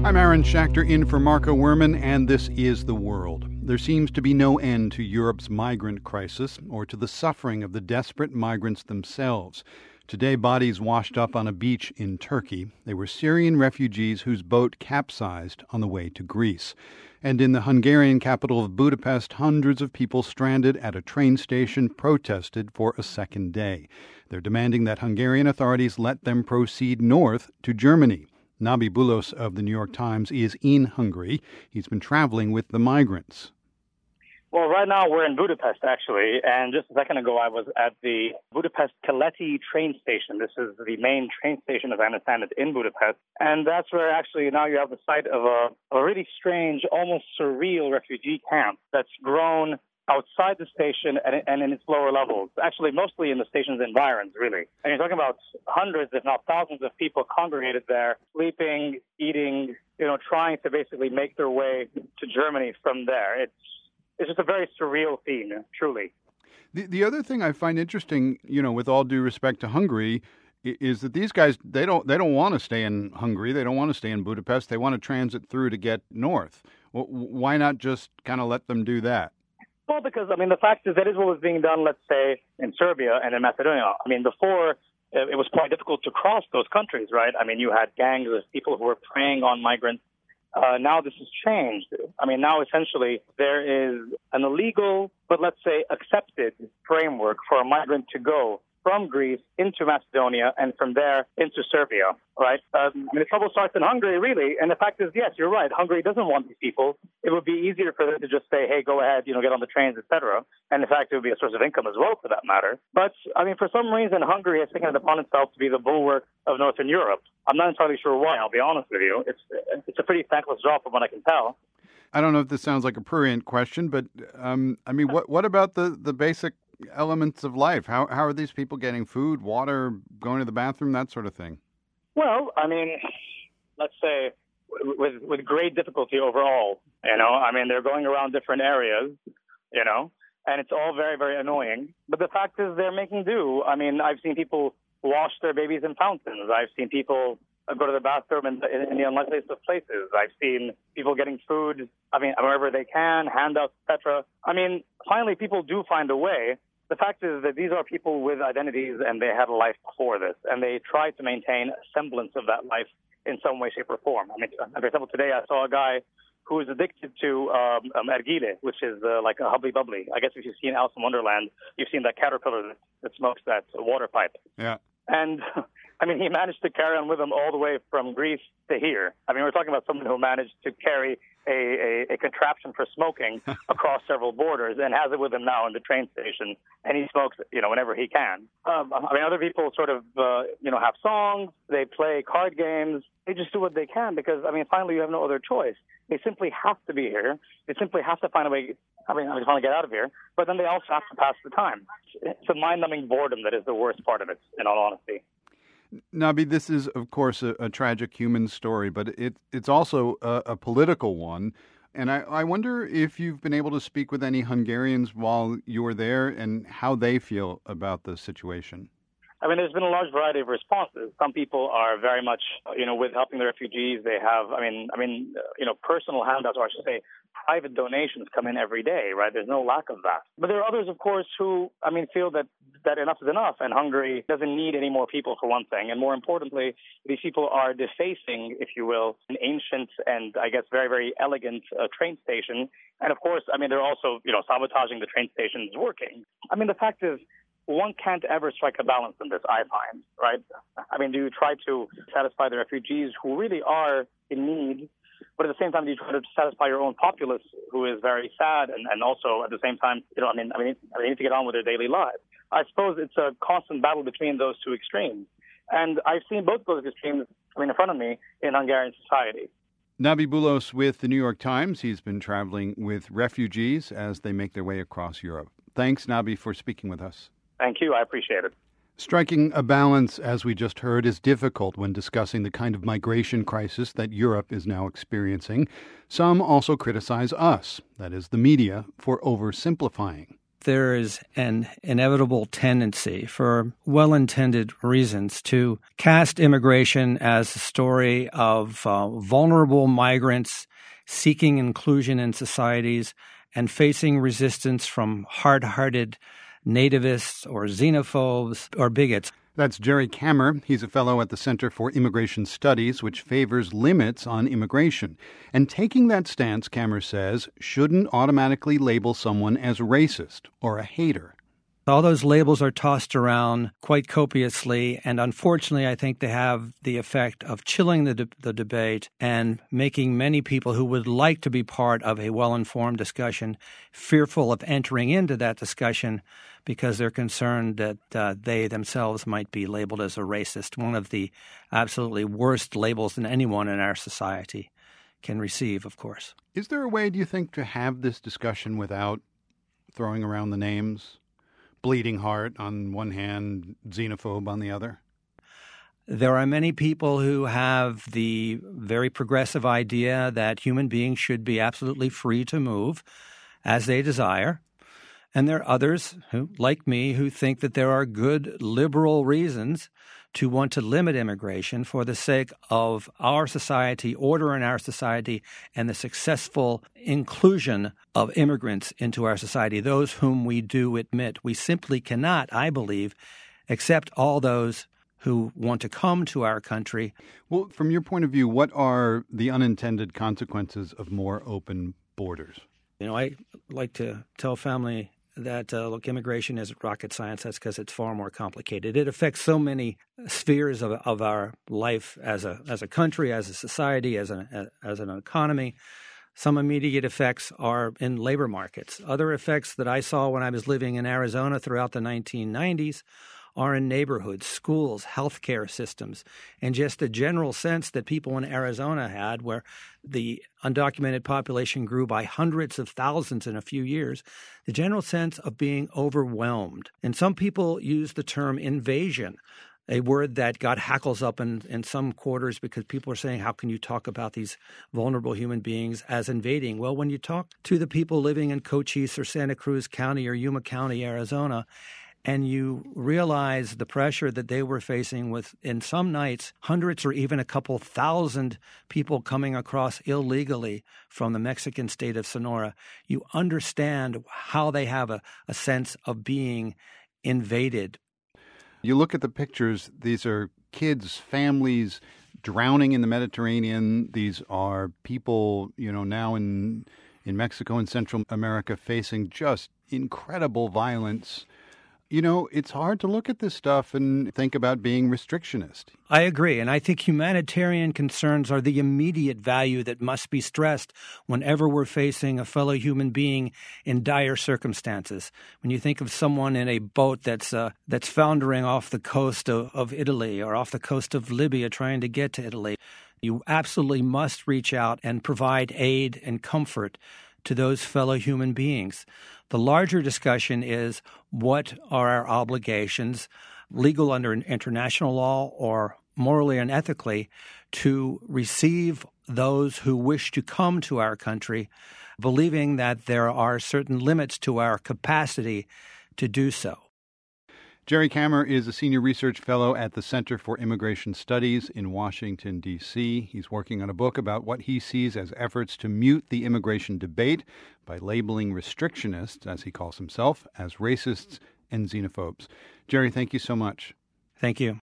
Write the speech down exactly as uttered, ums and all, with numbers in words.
I'm Aaron Schachter in for Marco Werman, and this is The World. There seems to be no end to Europe's migrant crisis or to the suffering of the desperate migrants themselves. Today, bodies washed up on a beach in Turkey. They were Syrian refugees whose boat capsized on the way to Greece. And in the Hungarian capital of Budapest, hundreds of people stranded at a train station protested for a second day. They're demanding that Hungarian authorities let them proceed north to Germany. Nabi Bulos of the New York Times is in Hungary. He's been traveling with the migrants. Well, right now we're in Budapest, actually, and just a second ago I was at the Budapest Keleti train station. This is the main train station, as I understand it, in Budapest, and that's where actually now you have the site of a, a really strange, almost surreal refugee camp that's grown outside the station and, and in its lower levels, actually mostly in the station's environs, really. And you're talking about hundreds, if not thousands of people congregated there, sleeping, eating, you know, trying to basically make their way to Germany from there. It's It's just a very surreal scene, truly. The the other thing I find interesting, you know, with all due respect to Hungary, is that these guys, they don't they don't want to stay in Hungary. They don't want to stay in Budapest. They want to transit through to get north. Why not just kind of let them do that? Well, because, I mean, the fact is that is what was being done, let's say, in Serbia and in Macedonia. I mean, before, it was quite difficult to cross those countries, right? I mean, you had gangs of people who were preying on migrants. Uh, now this has changed. I mean, now essentially there is an illegal, but let's say accepted framework for a migrant to go from Greece into Macedonia and from there into Serbia, right? Um, I mean, the trouble starts in Hungary, really. And the fact is, yes, you're right. Hungary doesn't want these people. It would be easier for them to just say, hey, go ahead, you know, get on the trains, et cetera. And in fact, it would be a source of income as well, for that matter. But, I mean, for some reason, Hungary has taken it upon itself to be the bulwark of Northern Europe. I'm not entirely sure why, I'll be honest with you. It's it's a pretty thankless job from what I can tell. I don't know if this sounds like a prurient question, but, um, I mean, what what about the, the basic elements of life? How how are these people getting food, water, going to the bathroom, that sort of thing? Well, I mean, let's say with with great difficulty overall, you know. I mean, they're going around different areas, you know, and it's all very, very annoying. But the fact is they're making do. I mean, I've seen people wash their babies in fountains. I've seen people go to the bathroom in, in, in the unlikeliest of places. I've seen people getting food, I mean, wherever they can, handouts, et cetera. I mean, finally, people do find a way. The fact is that these are people with identities and they had a life before this, and they try to maintain a semblance of that life in some way, shape, or form. I mean, for example, today I saw a guy who is addicted to um, um, ergile, which is uh, like a hubbly-bubbly. I guess if you've seen Alice in Wonderland, you've seen that caterpillar that, that smokes that water pipe. Yeah. And, I mean, he managed to carry on with him all the way from Greece to here. I mean, we're talking about someone who managed to carry a, a, a contraption for smoking across several borders and has it with him now in the train station. And he smokes, you know, whenever he can. Um, I mean, other people sort of, uh, you know, have songs. They play card games. They just do what they can because, I mean, finally you have no other choice. They simply have to be here. They simply have to find a way. I mean, I just want to get out of here. But then they also have to pass the time. It's a mind-numbing boredom that is the worst part of it, in all honesty. Nabi, this is, of course, a, a tragic human story, but it, it's also a, a political one. And I, I wonder if you've been able to speak with any Hungarians while you were there and how they feel about the situation. I mean, there's been a large variety of responses. Some people are very much, you know, with helping the refugees. They have, I mean, I mean, you know, personal handouts, or I should say, private donations come in every day, right? There's no lack of that. But there are others, of course, who, I mean, feel that, that enough is enough, and Hungary doesn't need any more people, for one thing. And more importantly, these people are defacing, if you will, an ancient and, I guess, very, very elegant uh, train station. And, of course, I mean, they're also, you know, sabotaging the train stations working. I mean, the fact is, one can't ever strike a balance in this, I find, right? I mean, do you try to satisfy the refugees who really are in need, but at the same time, do you try to satisfy your own populace who is very sad and, and also at the same time, you know, I mean, I mean, they need to get on with their daily lives. I suppose it's a constant battle between those two extremes. And I've seen both those extremes, I mean, in front of me in Hungarian society. Nabi Bulos with the New York Times. He's been traveling with refugees as they make their way across Europe. Thanks, Nabi, for speaking with us. Thank you. I appreciate it. Striking a balance, as we just heard, is difficult when discussing the kind of migration crisis that Europe is now experiencing. Some also criticize us, that is, the media, for oversimplifying. there is an inevitable tendency for well-intended reasons to cast immigration as a story of uh, vulnerable migrants seeking inclusion in societies and facing resistance from hard-hearted nativists or xenophobes or bigots. That's Jerry Kammer. He's a fellow at the Center for Immigration Studies, which favors limits on immigration. And taking that stance, Kammer says, shouldn't automatically label someone as racist or a hater. All those labels are tossed around quite copiously, and unfortunately, I think they have the effect of chilling the, de- the debate and making many people who would like to be part of a well-informed discussion fearful of entering into that discussion because they're concerned that uh, they themselves might be labeled as a racist, one of the absolutely worst labels that anyone in our society can receive, of course. Is there a way, do you think, to have this discussion without throwing around the names? Bleeding Heart on one hand, xenophobe on the other? There are many people who have the very progressive idea that human beings should be absolutely free to move as they desire. And there are others who, like me, who think that there are good liberal reasons to want to limit immigration for the sake of our society, order in our society, and the successful inclusion of immigrants into our society, those whom we do admit. We simply cannot, I believe, accept all those who want to come to our country. Well, from your point of view, what are the unintended consequences of more open borders? You know, I like to tell family that, uh, look, immigration isn't rocket science. That's because it's far more complicated. It affects so many spheres of, of our life as a as a country, as a society, as an, as an economy. Some immediate effects are in labor markets. Other effects that I saw when I was living in Arizona throughout the nineteen nineties are in neighborhoods, schools, healthcare systems, and just the general sense that people in Arizona had where the undocumented population grew by hundreds of thousands in a few years, the general sense of being overwhelmed. And some people use the term invasion, a word that got hackles up in, in some quarters because people are saying, how can you talk about these vulnerable human beings as invading? Well, when you talk to the people living in Cochise or Santa Cruz County or Yuma County, Arizona, and you realize the pressure that they were facing with, in some nights, hundreds or even a couple thousand people coming across illegally from the Mexican state of Sonora, you understand how they have a, a sense of being invaded. You look at the pictures, these are kids, families drowning in the Mediterranean. These are people, you know, now in in Mexico and Central America facing just incredible violence. You know, it's hard to look at this stuff and think about being restrictionist. I agree, and I think humanitarian concerns are the immediate value that must be stressed whenever we're facing a fellow human being in dire circumstances. When you think of someone in a boat that's uh, that's foundering off the coast of, of Italy or off the coast of Libya trying to get to Italy, you absolutely must reach out and provide aid and comfort to those fellow human beings. The larger discussion is, what are our obligations, legal under international law or morally and ethically, to receive those who wish to come to our country, believing that there are certain limits to our capacity to do so. Jerry Kammer is a senior research fellow at the Center for Immigration Studies in Washington, D C He's working on a book about what he sees as efforts to mute the immigration debate by labeling restrictionists, as he calls himself, as racists and xenophobes. Jerry, thank you so much. Thank you.